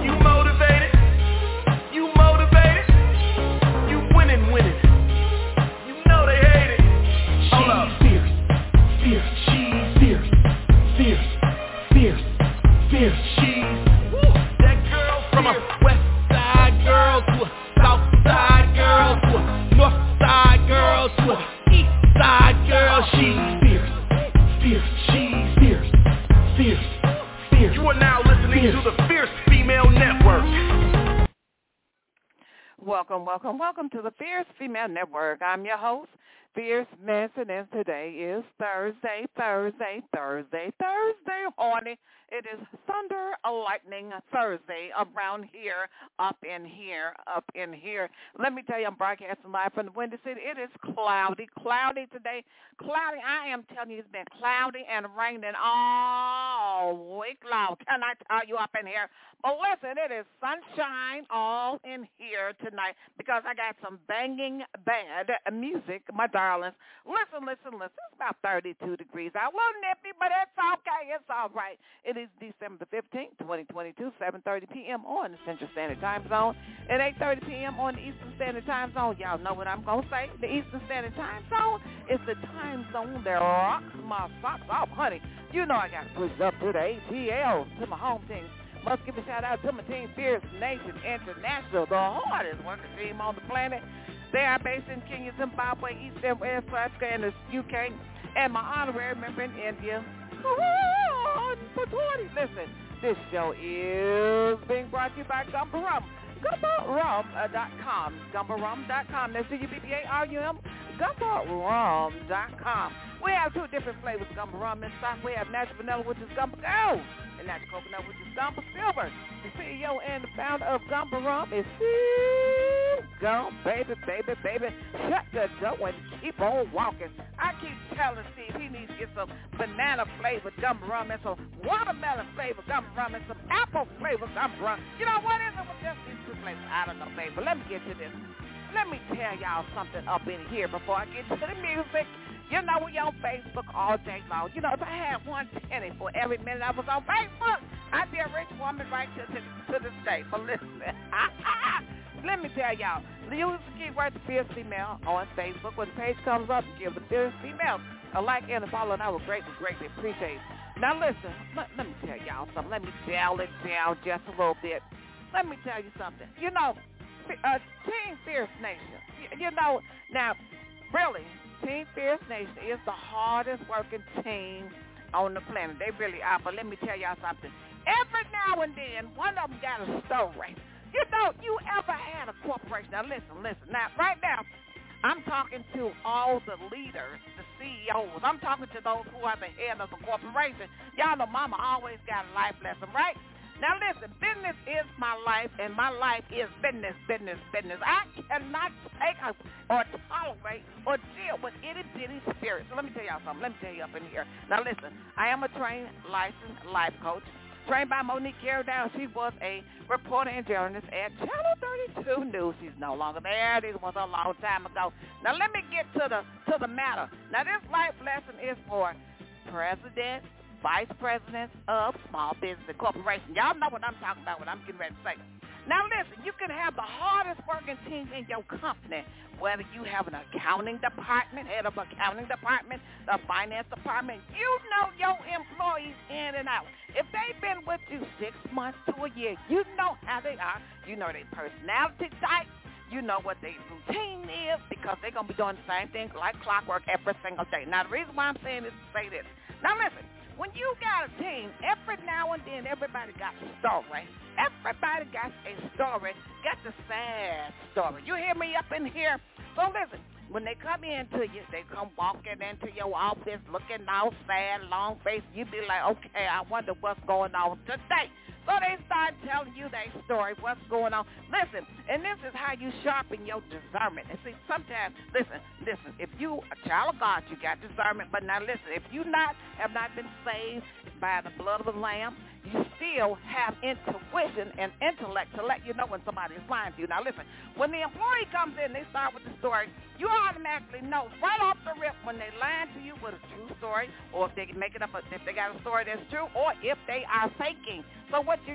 You motivated? You motivated? You winning. You know they hate it. Hold up. Fierce. She's fierce. She's That girl from a west side girl to a south side girl to a north side girl to a east side girl. She's fierce. She's fierce. You are now listening to the Fierce Female Network. Welcome to the Fierce Female Network. I'm your host, Fierce Manson, and today is Thursday, horny. It is Thunder Lightning Thursday around here, up in here. Let me tell you, I'm broadcasting live from the Windy City. It is cloudy today. Cloudy, I am telling you, it's been cloudy and raining all week long. Can I tell you up in here? But listen, it is sunshine all in here tonight because I got some banging bad music, my darlings. Listen. It's about 32 degrees out. A little nippy, but it's okay. It's all right. It is December the 15th, 2022, 7:30 p.m. on the Central Standard Time Zone and 8:30 p.m. on the Eastern Standard Time Zone. Y'all know what I'm going to say. The Eastern Standard Time Zone is the time zone that rocks my socks off, honey. You know I got to push up to the ATL, to my home team. Must give a shout-out to my team, Fierce Nation International, the hardest working team on the planet. They are based in Kenya, Zimbabwe, East and West Africa, and the UK, and my honorary member in India. Listen, this show is being brought to you by Gumbo Rum. GumboRum.com. GumboRum.com. That's GUBBARUM. GumboRum.com. We have two different flavors of Gumbo Rum in stock. We have natural vanilla, which is Gumbo Gold, and natural coconut, which is Gumbo Silver. The CEO and the founder of Gumbo Rum is Steve Gumbo, baby. Shut the door and keep on walking. I keep telling Steve he needs to get some banana flavored Gumbo Rum and some watermelon flavored Gumbo Rum and some apple flavored Gumbo Rum. You know what is it with just these two flavors? I don't know, baby. But let me get to this. Let me tell y'all something up in here before I get to the music. You know, we on Facebook all day long. You know, if I had 1 penny for every minute I was on Facebook, I'd be a rich woman right to this day. But listen, let me tell y'all, use the keyword Fierce Female on Facebook. When the page comes up, give the Fierce Female a like and a follow, and I would greatly appreciate it. Now listen, let me tell y'all something. Let me dial it down just a little bit. Let me tell you something. You know, Team Fierce Nation, you know, now, really, Team Fierce Nation is the hardest working team on the planet. They really are. But let me tell y'all something. Every now and then, one of them got a story. You know, you ever had a corporation? Now, listen. Now, right now, I'm talking to all the leaders, the CEOs. I'm talking to those who are the head of the corporation. Y'all know mama always got a life lesson, right? Now, listen, business is my life, and my life is business. I cannot take or tolerate or deal with itty-bitty spirits. So let me tell y'all something. Let me tell you up in here. Now, listen, I am a trained, licensed life coach, trained by Monique Carroll. She was a reporter and journalist at Channel 32 News. She's no longer there. This was a long time ago. Now, let me get to the matter. Now, this life lesson is for presidents, vice presidents of small business and corporations. Y'all know what I'm talking about, what I'm getting ready to say. Now, listen, you can have the hardest working team in your company, whether you have an accounting department, head of accounting department, the finance department. You know your employees in and out. If they've been with you 6 months to a year, you know how they are. You know their personality type. You know what their routine is because they're going to be doing the same thing like clockwork every single day. Now, the reason why I'm saying this is to say this. Now, listen. When you got a team, every now and then everybody got a story. Everybody got a story, got the sad story. You hear me up in here? So listen, when they come into you, they come walking into your office looking all sad, long face. You be like, okay, I wonder what's going on today. So they start telling you their story, what's going on. Listen, and this is how you sharpen your discernment. And see, sometimes, listen, if you a child of God, you got discernment. But now listen, if you have not been saved by the blood of the Lamb, you still have intuition and intellect to let you know when somebody is lying to you. Now listen, when the employee comes in, they start with the story, you automatically know right off the rip when they lying to you with a true story, or if they make it up, if they got a story that's true, or if they are faking. So what you do,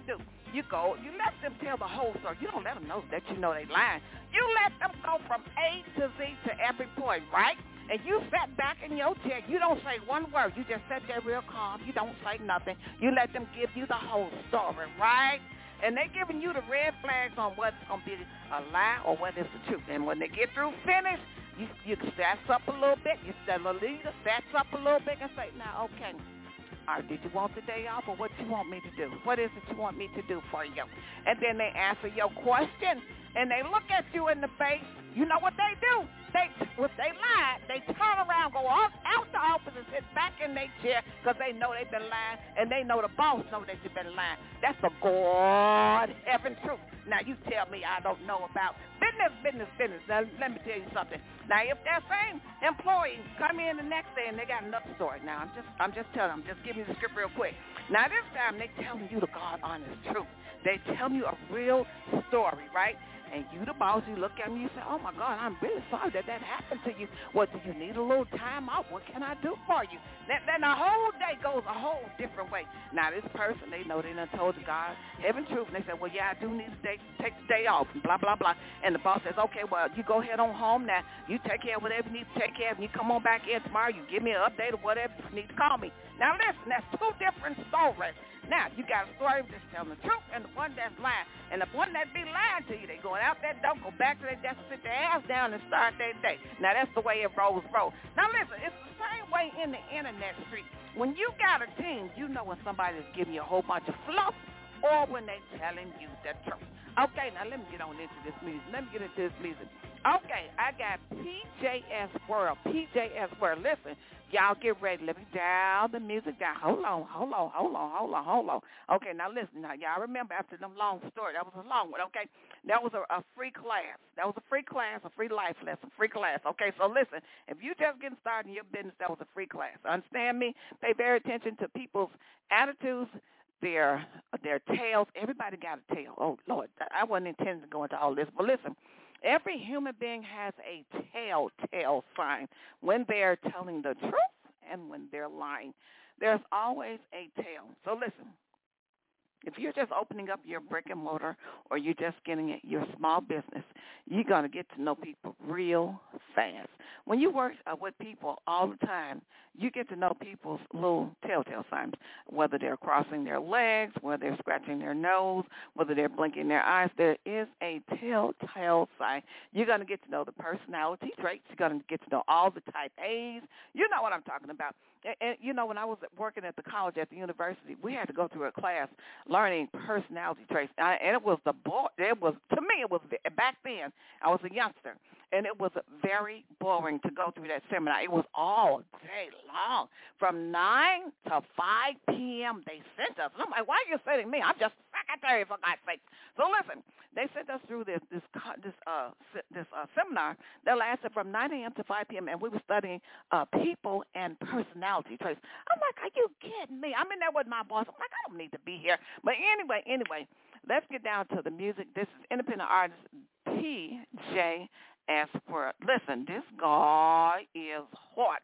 You let them tell the whole story. You don't let them know that you know they lying. You let them go from A to Z to every point, right? And you sat back in your chair. You don't say one word. You just sit there real calm. You don't say nothing. You let them give you the whole story, right? And they're giving you the red flags on what's going to be a lie or what is the truth. And when they get through finished, you stats up a little bit. The leader stats up a little bit and say, now, okay, all right, did you want the day off or what you want me to do? What is it you want me to do for you? And then they answer your question, and they look at you in the face. You know what they do? If they lie, they turn around, go out the office and sit back in their chair because they know they've been lying, and they know the boss knows that you've been lying. That's the God heaven truth. Now, you tell me I don't know about business. Now, let me tell you something. Now, if that same employee come in the next day and they got another story, now, I'm just telling them, just give me the script real quick. Now, this time, they telling you the God honest truth. They telling you a real story, right? And you, the boss, you look at me, you say, oh, my God, I'm really sorry that happened to you. What, do you need a little time off? What can I do for you? Then the whole day goes a whole different way. Now, this person, they know they done told the God heaven truth, and they say, well, yeah, I do need to take the day off, and blah, blah, blah. And the boss says, okay, well, you go ahead on home now. You take care of whatever you need to take care of, and you come on back in tomorrow. You give me an update or whatever you need to call me. Now, listen, that's two different stories. Now, you got a story that's telling the truth and the one that's lying. And the one that be lying to you, they going out that door, go back to their desk, sit their ass down and start their day. Now, that's the way it rolls. Now, listen, it's the same way in the internet street. When you got a team, you know when somebody's giving you a whole bunch of fluff or when they telling you the truth. Okay, now let me get on into this music. Okay, I got PJS World. PJS World. Listen, y'all get ready. Let me dial the music down. Hold on. Okay, now listen. Now, y'all remember after them long story, that was a long one, okay? That was a free class. That was a free class, a free life lesson, free class. Okay, so listen, if you just getting started in your business, that was a free class. Understand me? Pay very attention to people's attitudes, their tails. Everybody got a tail. Oh, Lord, I wasn't intending to go into all this. But listen, every human being has a telltale sign when they're telling the truth and when they're lying. There's always a tail. So listen, if you're just opening up your brick and mortar or you're just getting your small business, you're going to get to know people real fast. When you work with people all the time, you get to know people's little telltale signs, whether they're crossing their legs, whether they're scratching their nose, whether they're blinking their eyes. There is a telltale sign. You're going to get to know the personality traits. You're going to get to know all the type A's. You know what I'm talking about. And you know, when I was working at the college, at the university, we had to go through a class learning personality traits. And it was to me, it was, back then, I was a youngster, and it was very boring to go through that seminar. It was all day long. From 9 to 5 p.m., they sent us. And I'm like, why are you sending me? I'm just secretary, for God's sake. So listen, they sent us through this seminar that lasted from 9 a.m. to 5 p.m., and we were studying people and personality traits. I'm like, are you kidding me? I'm in there with my boss. I'm like, I don't need to be here. But anyway, let's get down to the music. This is independent artist PJS World. Listen, this guy is hot.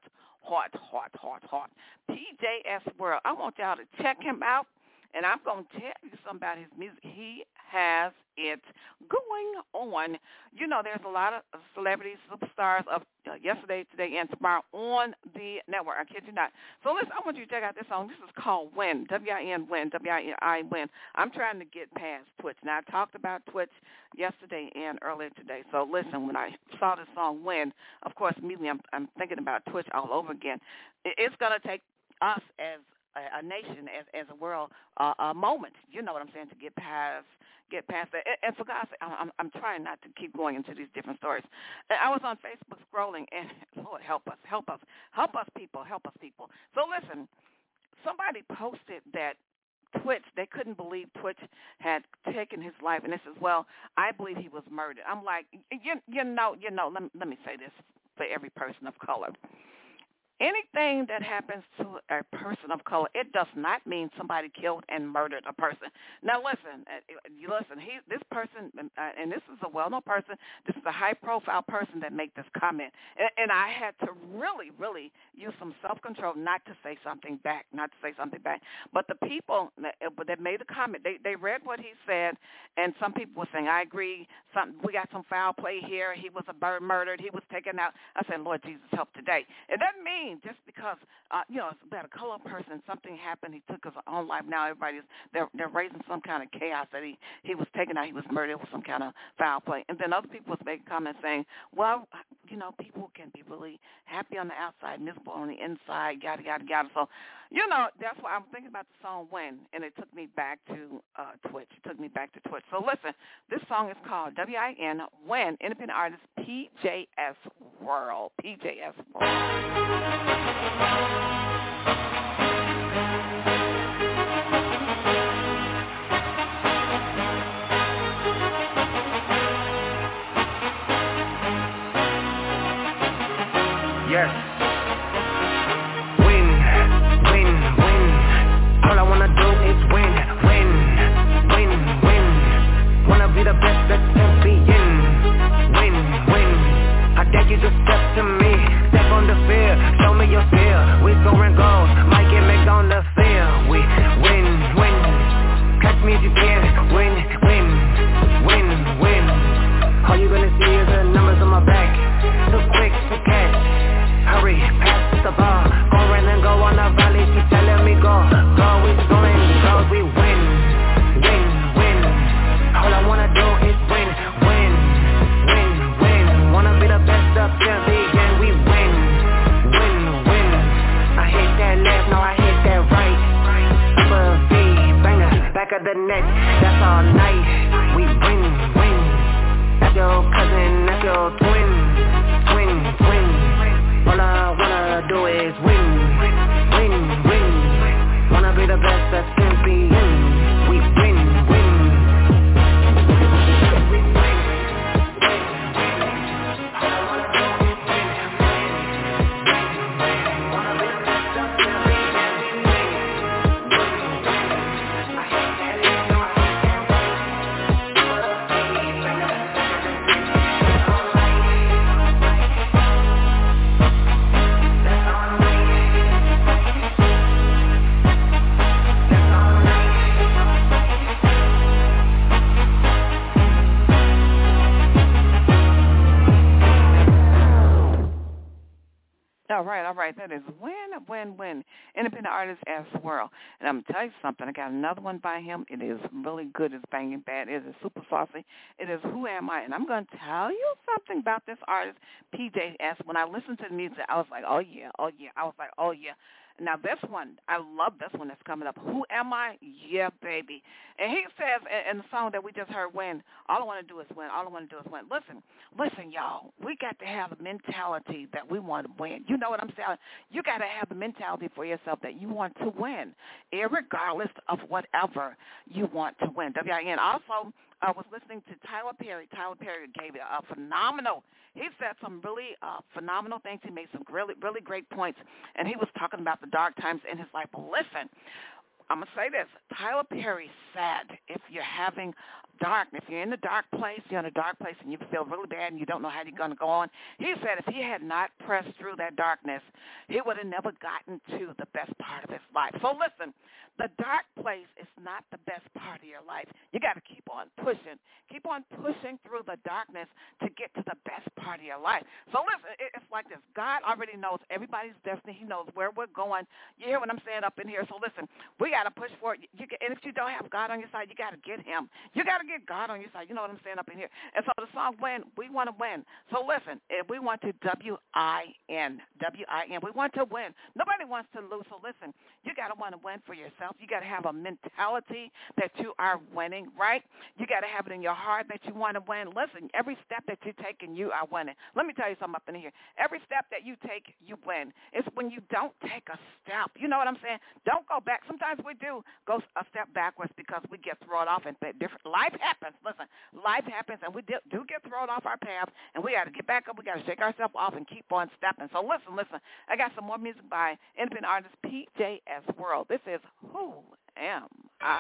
PJS World. I want y'all to check him out, and I'm going to tell you something about his music. He has it going on. You know, there's a lot of celebrities, superstars of yesterday, today, and tomorrow on the network. I kid you not. So listen, I want you to check out this song. This is called Win, W-I-N, Win, W-I-N, Win. I'm trying to get past Twitch. Now, I talked about Twitch yesterday and earlier today. So listen, when I saw this song Win, of course, immediately I'm thinking about Twitch all over again. It's going to take us as a nation, as a world, a moment, you know what I'm saying, to get past that. And for God's sake, I'm trying not to keep going into these different stories. I was on Facebook scrolling, and Lord, help us, people. So listen, somebody posted that Twitch, they couldn't believe Twitch had taken his life, and they says, well, I believe he was murdered. I'm like, you know, let me say this for every person of color. anything that happens to a person of color, it does not mean somebody killed and murdered a person. Now, listen, this person, and this is a well-known person, this is a high-profile person that made this comment, and I had to really, really use some self-control not to say something back, But the people that made the comment, they read what he said, and some people were saying, I agree, we got some foul play here, he was murdered, he was taken out. I said, Lord Jesus, help today. It doesn't mean just because, it's about a colored person, something happened, he took his own life. Now they're raising some kind of chaos that he was taken out, he was murdered with some kind of foul play. And then other people was making comments saying, well, people can be really happy on the outside, miserable on the inside, yada, yada, yada. So, that's why I'm thinking about the song When, and it took me back to Twitch. So listen, this song is called WIN, When, independent artist PJS World. Yes. Win. All I wanna do is win. Wanna be the best that can be in. Win. I dare you to step to me. Step on the field, show me your skill. We scoring goals, Mike and Mick on the field. We win. Catch me if you can. Win. All you gonna see is the numbers on my back. Too quick to catch. Hurry, pass the ball. Go run and go on the valley. Keep telling me go. We scoring goals, we win. All I wanna do is win. Wanna be the best up till the end. We win. I hit that left, no I hit that right. Super V, banger, back of the net. That's all night. We win. That's your cousin, that's your twin. All I wanna do is win. Wanna be the best that can be in. We win. All right. That is When, independent artist as World. And I'm going to tell you something. I got another one by him. It is really good. It's banging bad. It is super saucy. It is Who Am I? And I'm going to tell you something about this artist, PJS. When I listened to the music, I was like, oh, yeah. Now, this one, I love this one that's coming up. Who am I? Yeah, baby. And he says in the song that we just heard, When, all I want to do is win. Listen, y'all, we got to have a mentality that we want to win. You know what I'm saying? You got to have the mentality for yourself that you want to win, regardless of whatever you want to win. WIN. Also, I was listening to Tyler Perry. Tyler Perry gave it a phenomenal. He said some really phenomenal things. He made some really, really great points, and he was talking about the dark times in his life. But listen, I'm going to say this. Tyler Perry said if you're having darkness, if you're in a dark place and you feel really bad and you don't know how you're going to go on, he said if he had not pressed through that darkness, he would have never gotten to the best part of his life. So listen, the dark place is not the best part of your life. You got to keep on pushing through the darkness to get to the best part of your life. So listen, it's like this. God already knows everybody's destiny. He knows where we're going. You hear what I'm saying up in here? So listen, we got to push for it. And if you don't have God on your side, you got to get him. You got to get God on your side. You know what I'm saying up in here? And so the song When, we want to win. So listen, if we want to W-I-N. We want to win. Nobody wants to lose. So listen, you got to want to win for yourself. You got to have a mentality that you are winning, right? You got to have it in your heart life that you want to win, listen, every step that you're taking, you are winning. Let me tell you something up in here. Every step that you take, you win. It's when you don't take a step. You know what I'm saying? Don't go back. Sometimes we do go a step backwards because we get thrown off and different. Life happens. Listen, life happens, and we do get thrown off our path, and we got to get back up. We got to shake ourselves off and keep on stepping. So listen. I got some more music by independent artist PJS World. This is Who Am I?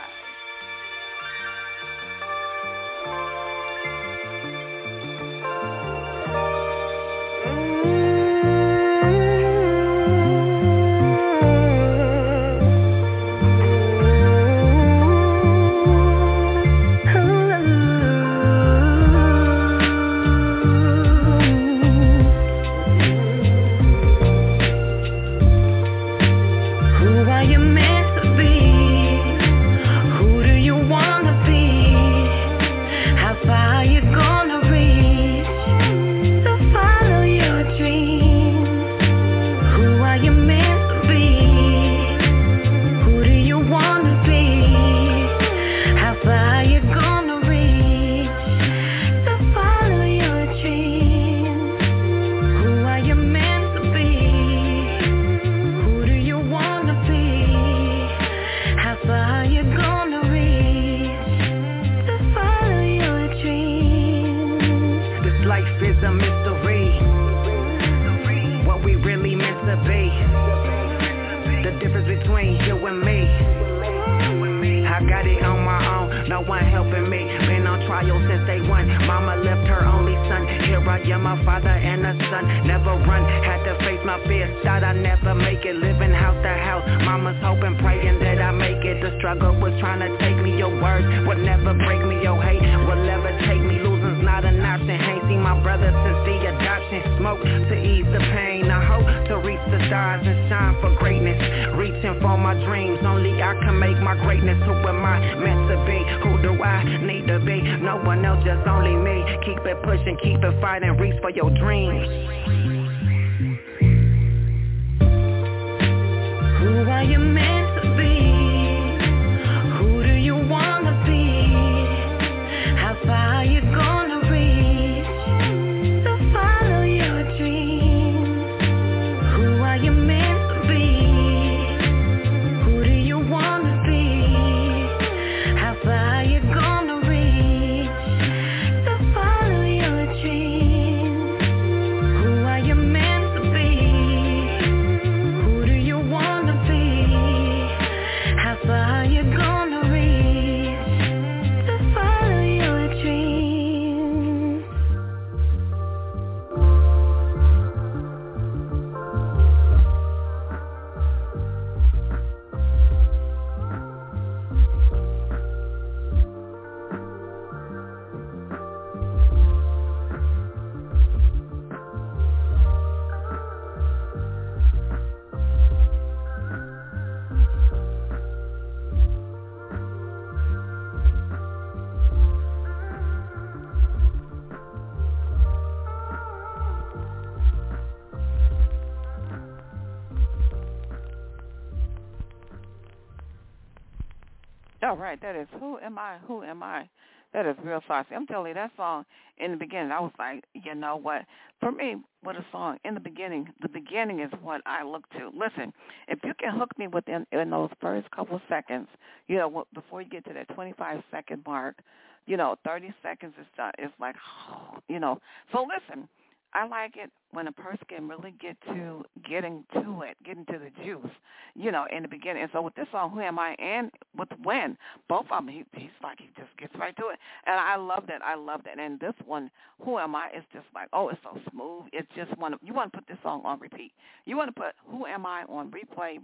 All right, that is Who Am I? Who Am I? That is real saucy. I'm telling you, that song in the beginning, I was like, you know what? For me, with a song in the beginning is what I look to. Listen, if you can hook me within in those first couple seconds, you know, before you get to that 25-second mark, you know, 30 seconds is done. It's like, you know. So listen, I like it when a person can really get to getting to it, getting to the juice, you know, in the beginning. And so with this song, Who Am I, and with When, both of them, he's like, he just gets right to it. And I love that. And this one, Who Am I, is just like, oh, it's so smooth. It's just you want to put this song on repeat. You want to put Who Am I on replay,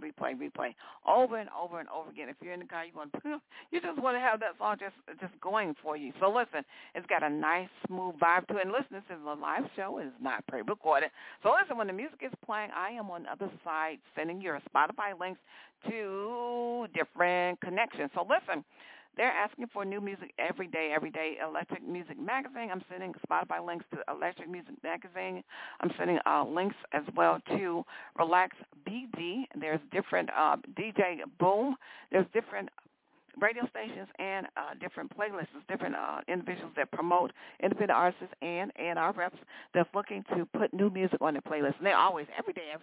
over and over and over again. If you're in the car, you just want to have that song just going for you. So listen, it's got a nice, smooth vibe to it. And listen, this is a live show. It is not pre-recorded. So listen, when the music is playing, I am on the other side sending your Spotify links to different connections. So listen, they're asking for new music every day. Electric Music Magazine. I'm sending Spotify links to Electric Music Magazine. I'm sending links as well to Relax BD. There's different DJ Boom. There's different radio stations and different playlists, different individuals that promote independent artists and our reps that's looking to put new music on their playlist. And they're always, every day.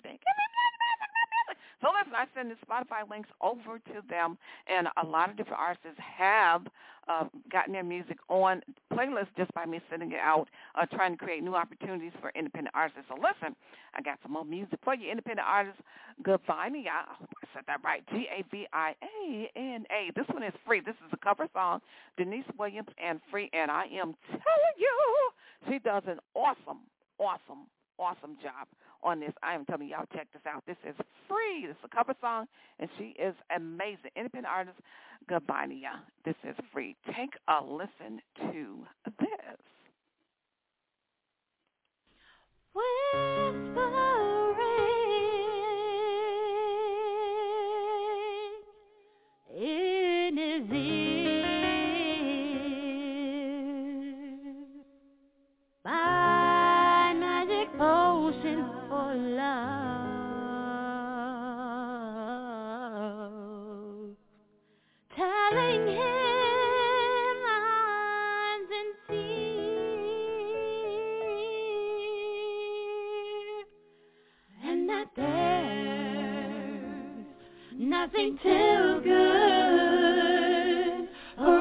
So listen, I send the Spotify links over to them, and a lot of different artists have gotten their music on playlists just by me sending it out, trying to create new opportunities for independent artists. So listen, I got some more music for you, independent artists. Gavina, I said that right, Gaviana. This one is free. This is a cover song, Denise Williams and Free, and I am telling you, she does an awesome job on this. I am telling y'all, check this out. This is free. This is a cover song, and she is amazing. Independent artist, Gavina. This is free. Take a listen to this. Whispering in his ear, my magic potion for love, telling him I'm sincere, and that there's nothing too good or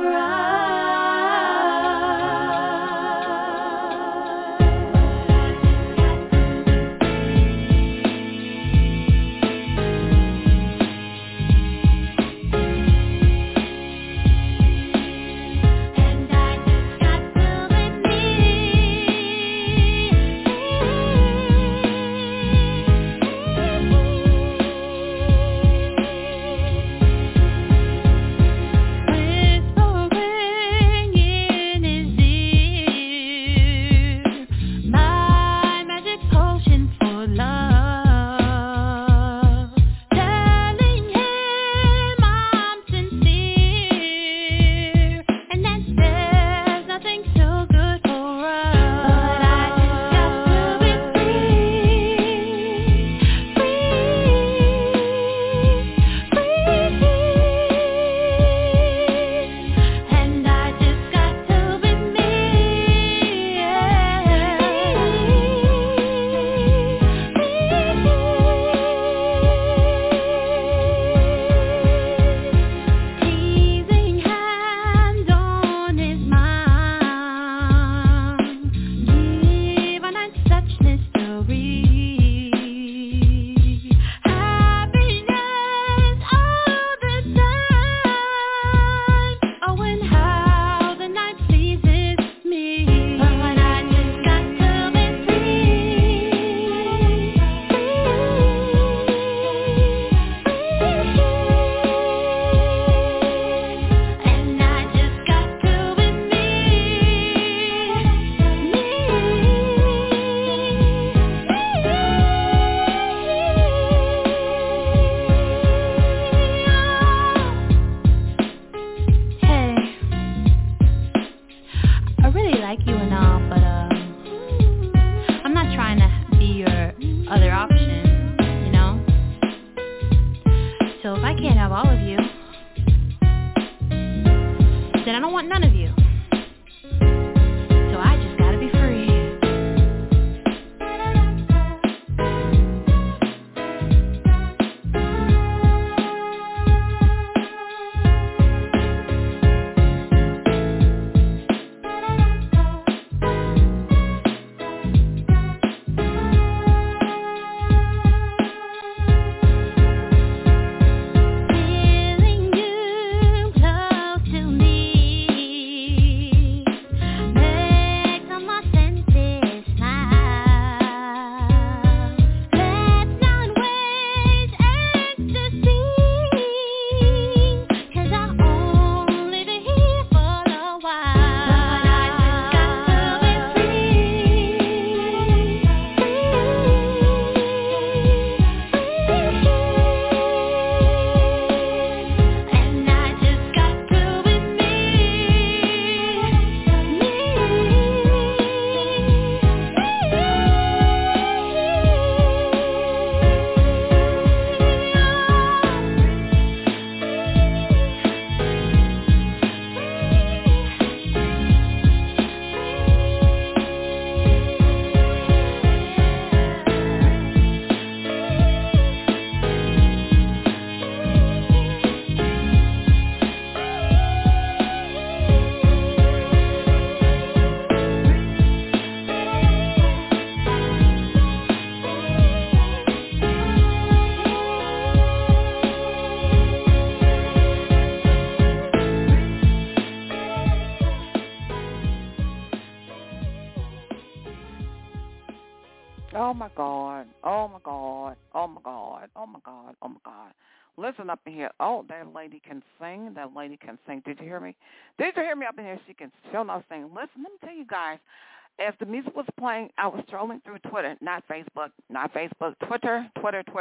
Oh, my God. Oh, my God. Oh, my God. Oh, my God. Oh, my God. Listen up in here. Oh, that lady can sing. That lady can sing. Did you hear me? Did you hear me up in here? She can show no sing. Listen, let me tell you guys. As the music was playing, I was strolling through Twitter, not Facebook, Twitter.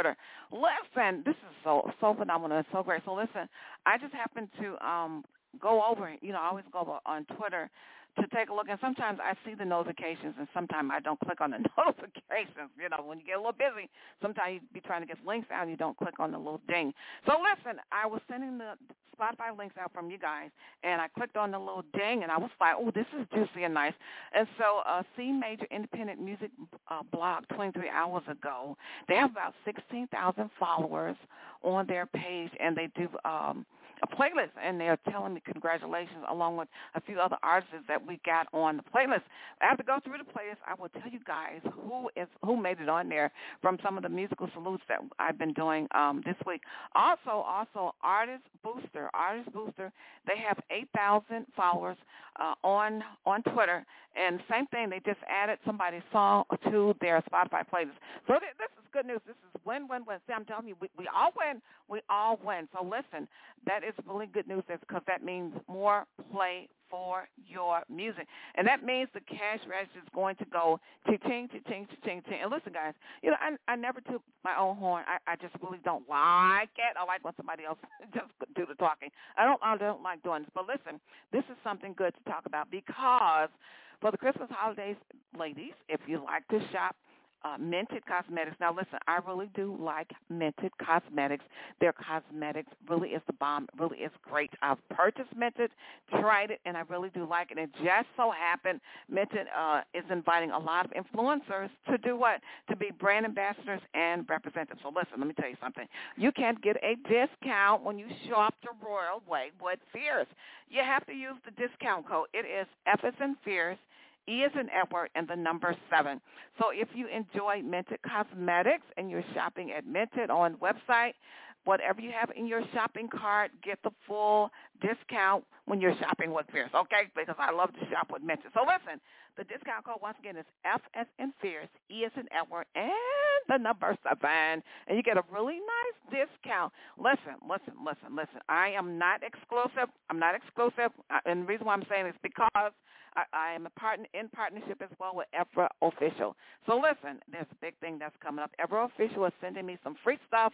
Listen, this is so phenomenal. It's so great. So listen, I just happened to go over, I always go over on Twitter to take a look, and sometimes I see the notifications, and sometimes I don't click on the notifications. When you get a little busy, sometimes you be trying to get links out, and you don't click on the little ding. So listen, I was sending the Spotify links out from you guys, and I clicked on the little ding, and I was like, oh, this is juicy and nice. And so C Major Independent Music blog 23 hours ago, they have about 16,000 followers on their page, and they do a playlist, and they're telling me congratulations along with a few other artists that we got on the playlist. After go through the playlist, I will tell you guys who made it on there from some of the musical salutes that I've been doing this week. Also, Artist Booster, they have 8,000 followers on Twitter, and same thing, they just added somebody's song to their Spotify playlist. So this is good news. This is win. See, I'm telling you, we all win. We all win. So listen, that is really good news because that means more play for your music. And that means the cash register is going to go ching. And listen, guys, I never took my own horn. I just really don't like it. I like when somebody else just do the talking. I don't like doing this. But listen, this is something good to talk about because for the Christmas holidays, ladies, if you like to shop, Mented Cosmetics. Now, listen, I really do like Mented Cosmetics. Their cosmetics really is the bomb. It really is great. I've purchased Mented, tried it, and I really do like it. And it just so happened Mented is inviting a lot of influencers to do what? To be brand ambassadors and representatives. So, listen, let me tell you something. You can get a discount when you shop the Royal Way with Fierce. You have to use the discount code. It is F as in Fierce, E as in Edward, and the number 7. So if you enjoy Mented Cosmetics and you're shopping at Mented on website, whatever you have in your shopping cart, get the full discount when you're shopping with Fierce, okay? Because I love to shop with Mented. So listen, the discount code, once again, is F as in Fierce, E as in Edward, and the number 7. And you get a really nice discount. Listen. I am not exclusive. And the reason why I'm saying is because I am in partnership as well with Evra Official. So listen, there's a big thing that's coming up. Evra Official is sending me some free stuff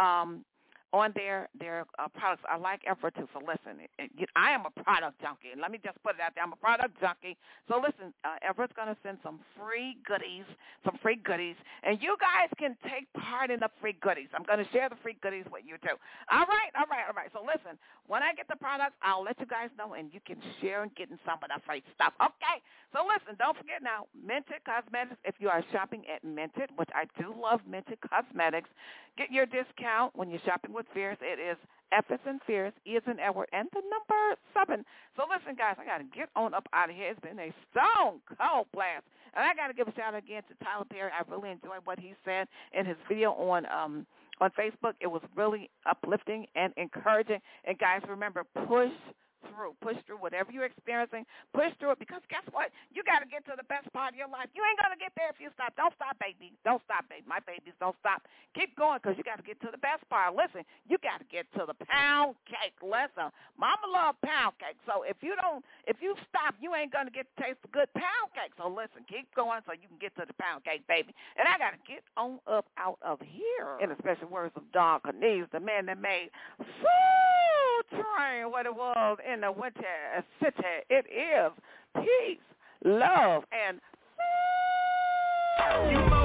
on their products. I like Evra too. So listen, I am a product junkie. Let me just put it out there. I'm a product junkie. So listen, Evra's going to send some free goodies, and you guys can take part in the free goodies. I'm going to share the free goodies with you too. All right. So listen, when I get the products, I'll let you guys know, and you can share and get in some of the free stuff. Okay. So listen, don't forget now, Mented Cosmetics. If you are shopping at Mented, which I do love Mented Cosmetics, get your discount when you're shopping with Fierce. It is F as in Fierce, E as in Edward, and the number 7. So listen, guys, I got to get on up out of here. It's been a stone cold blast. And I got to give a shout out again to Tyler Perry. I really enjoyed what he said in his video on Facebook. It was really uplifting and encouraging. And guys, remember, push through whatever you're experiencing. Push through it, because guess what? You got to get to the best part of your life. You ain't going to get there if you stop. Don't stop, baby. Don't stop, baby. My babies, don't stop. Keep going, because you got to get to the best part. Listen, you got to get to the pound cake. Listen, mama love pound cake. So if you stop, you ain't going to get to taste the good pound cake. So listen, keep going so you can get to the pound cake, baby. And I got to get on up out of here. In the special words of Don Cornelius, the man that made Soul Train what it was in the winter city. It is peace, love, and